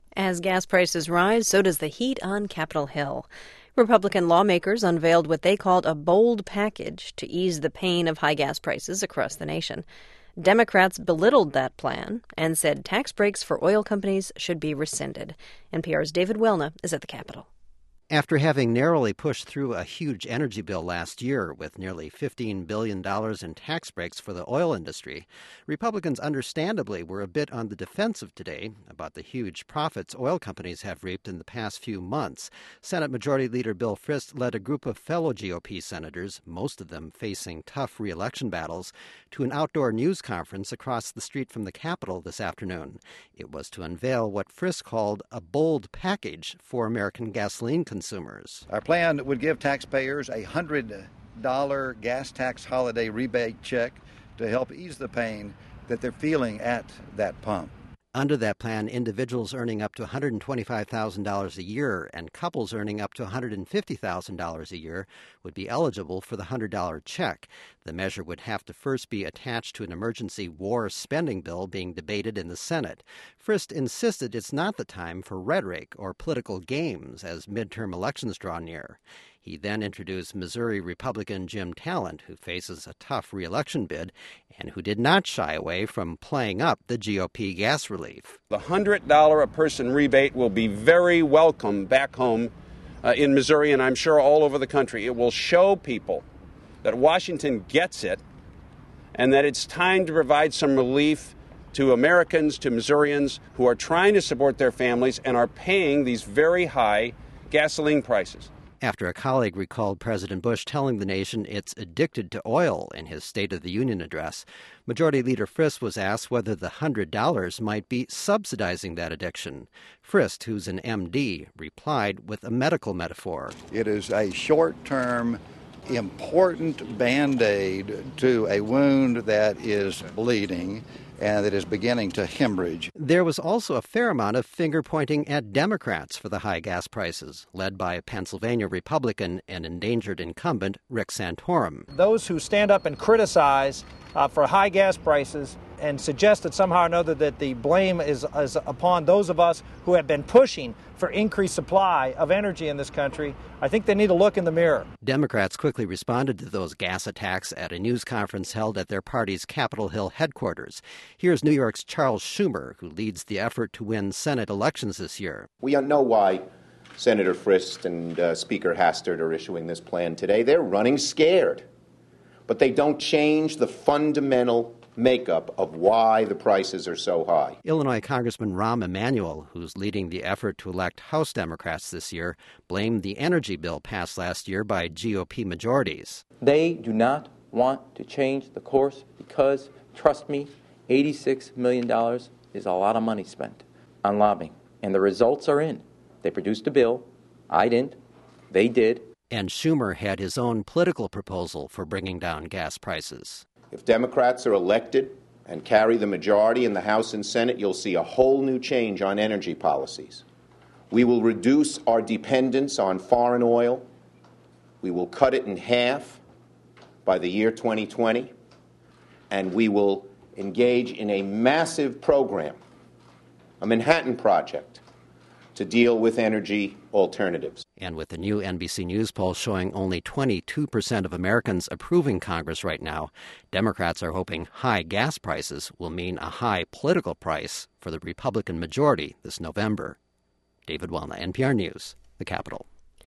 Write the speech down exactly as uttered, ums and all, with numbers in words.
As gas prices rise, so does the heat on Capitol Hill. Republican lawmakers unveiled what they called a bold package to ease the pain of high gas prices across the nation. Democrats belittled that plan and said tax breaks for oil companies should be rescinded. N P R's David Welna is at the Capitol. After having narrowly pushed through a huge energy bill last year with nearly fifteen billion dollars in tax breaks for the oil industry, Republicans understandably were a bit on the defensive today about the huge profits oil companies have reaped in the past few months. Senate Majority Leader Bill Frist led a group of fellow G O P senators, most of them facing tough re-election battles, to an outdoor news conference across the street from the Capitol this afternoon. It was to unveil what Frist called a bold package for American gasoline consumers. Consumers. Our plan would give taxpayers a one hundred dollars gas tax holiday rebate check to help ease the pain that they're feeling at that pump. Under that plan, individuals earning up to one hundred twenty-five thousand dollars a year and couples earning up to one hundred fifty thousand dollars a year would be eligible for the one hundred dollars check. The measure would have to first be attached to an emergency war spending bill being debated in the Senate. Frist insisted it's not the time for rhetoric or political games as midterm elections draw near. He then introduced Missouri Republican Jim Talent, who faces a tough re-election bid and who did not shy away from playing up the G O P gas relief. The one hundred dollars a person rebate will be very welcome back home uh, in Missouri, and I'm sure all over the country. It will show people that Washington gets it and that it's time to provide some relief to Americans, to Missourians who are trying to support their families and are paying these very high gasoline prices. After a colleague recalled President Bush telling the nation it's addicted to oil in his State of the Union address, Majority Leader Frist was asked whether the one hundred dollars might be subsidizing that addiction. Frist, who's an M D, replied with a medical metaphor. It is a short-term, important Band-Aid to a wound that is bleeding and that is beginning to hemorrhage. There was also a fair amount of finger-pointing at Democrats for the high gas prices, led by Pennsylvania Republican and endangered incumbent Rick Santorum. Those who stand up and criticize uh, for high gas prices and suggest that somehow or another that the blame is, is upon those of us who have been pushing for increased supply of energy in this country, I think they need to look in the mirror. Democrats quickly responded to those gas attacks at a news conference held at their party's Capitol Hill headquarters. Here's New York's Charles Schumer, who leads the effort to win Senate elections this year. We know why Senator Frist and uh, Speaker Hastert are issuing this plan today. They're running scared, but they don't change the fundamental makeup of why the prices are so high. Illinois Congressman Rahm Emanuel, who's leading the effort to elect House Democrats this year, blamed the energy bill passed last year by G O P majorities. They do not want to change the course because, trust me, eighty-six million dollars is a lot of money spent on lobbying. And the results are in. They produced a bill. I didn't. They did. And Schumer had his own political proposal for bringing down gas prices. If Democrats are elected and carry the majority in the House and Senate, you'll see a whole new change on energy policies. We will reduce our dependence on foreign oil. We will cut it in half by the year twenty twenty. And we will engage in a massive program, a Manhattan Project, to deal with energy alternatives. And with the new N B C News poll showing only twenty-two percent of Americans approving Congress right now, Democrats are hoping high gas prices will mean a high political price for the Republican majority this November. David Welna, N P R News, the Capitol.